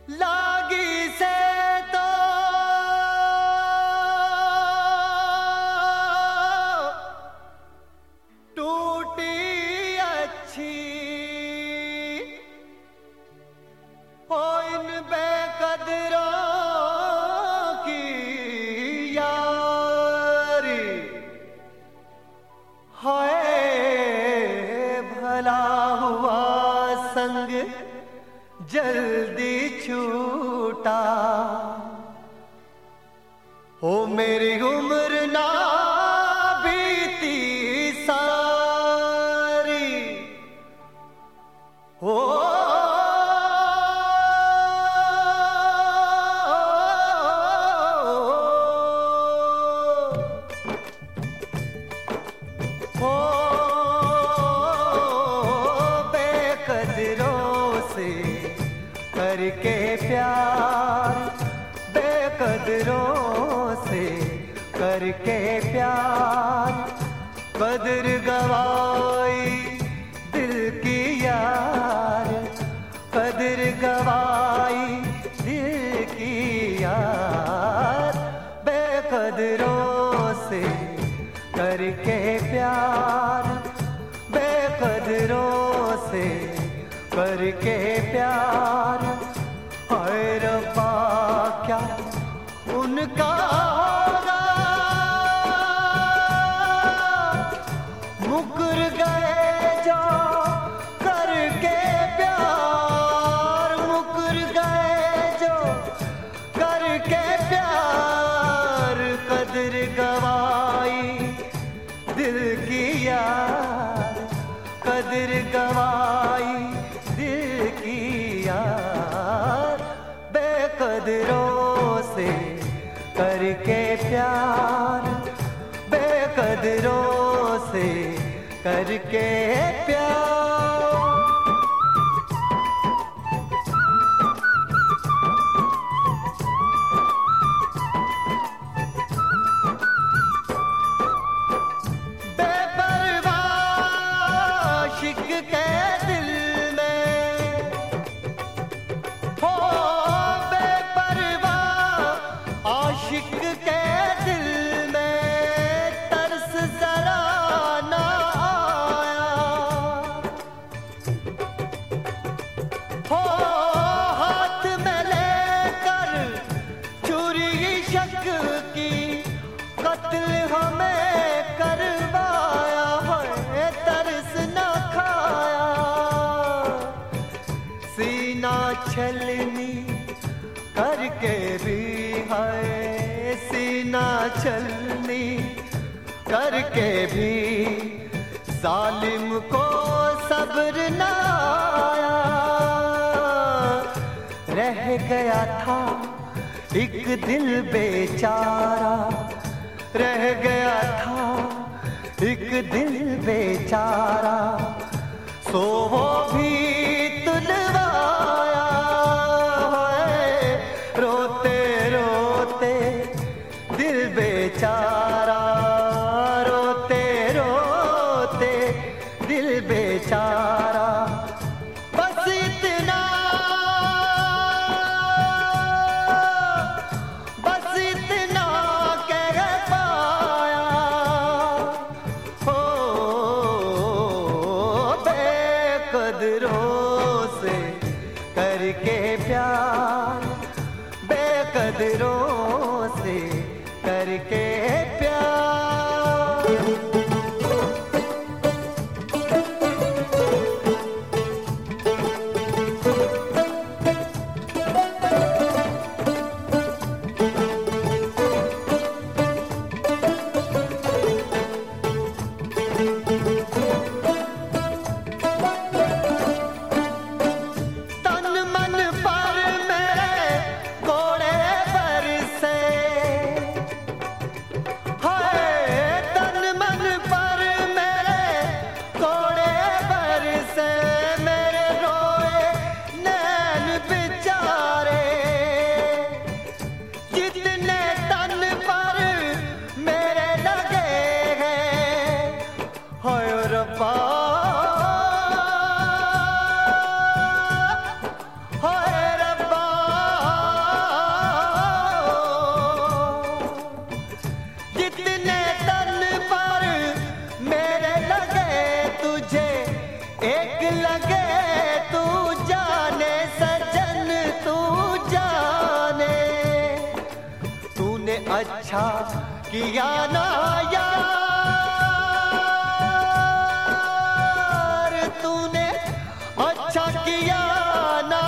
लागी से तो टूटी अच्छी हो इन बेकदरों की यारी हाय भला हुआ संग जल्दी छूटा हो मेरी उम्र ना बीती सारी हो बेकदरों से करके प्यार बेकदरों से करके प्यार कदर गवाई दिल की यार कदर गवाई दिल की यार बेकदरों से करके प्यार बेकदरों से करके प्यार हाय रब्बा क्या उनका होगा मुकर गए जो करके प्यार मुकर गए जो करके प्यार कदर गवाई दिल की यार कदर गवाई दिल की यार बेकदरों से करके प्यार बेकदरों से करके प्यार आशिक के दिल में हो बेपरवाह आशिक के दिल में तरस जरा ना आया हो हाथ में लेकर चोरी शक की कत्ल हमें करवाया है तरस न खाया सीना छलनी करके भी है सीना छलनी करके भी जालिम को सब्र न आया रह गया था एक दिल बेचारा रह गया था एक दिल बेचारा सो वो भी तुलवाया है रोते रोते दिल बेचारा रोते रोते दिल बेचारा बस इतना कह पाया हो बेकदरों से करके प्यार बेकदरों से करके प्यार तन मन पर मेरे कोड़े पर अच्छा किया ना यार, तूने अच्छा किया ना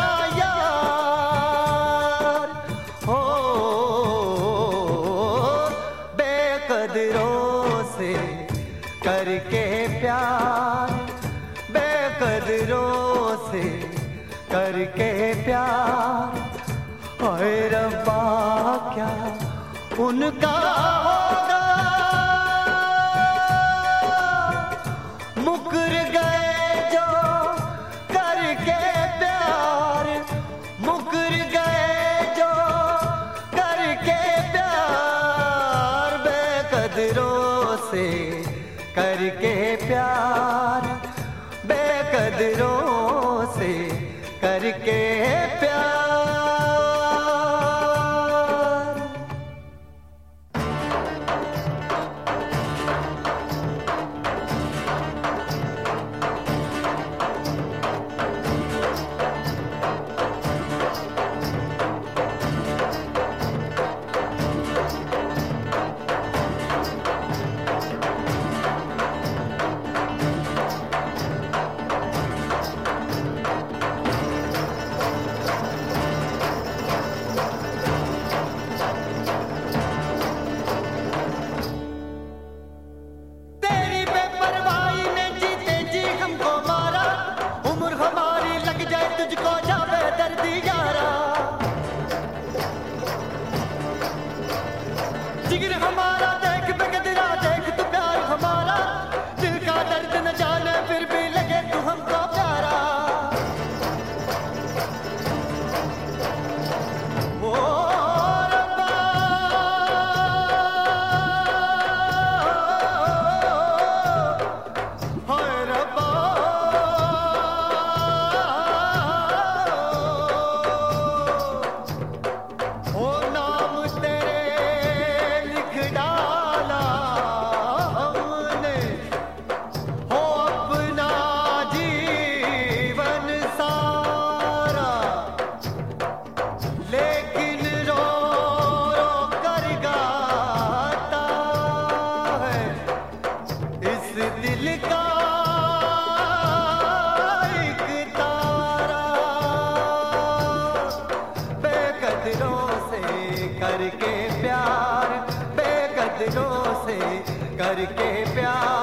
यार। हो बेकदरों से करके प्यार, बेकदरों से करके प्यार। हाय रब्बा क्या उनका होगा, मुकर गए जो करके प्यार, मुकर गए जो करके प्यार। बेकदरों से करके प्यार, बेकदरों से करके प्यार। जिगर हमारा देख बेकदरा देख तू प्यार हमारा, दिल का दर्द न जाने फिर भी लगे तू हमको प्यारा। ओ रब्बा हाय रब्बा, ओ नाम तेरे डाला हमने, हो अपना जीवन सारा, लेकिन रो रो कर गाता है इस दिल का एक तारा। बेकदरों से करके प्यार, बेकदरों से करके प्यार।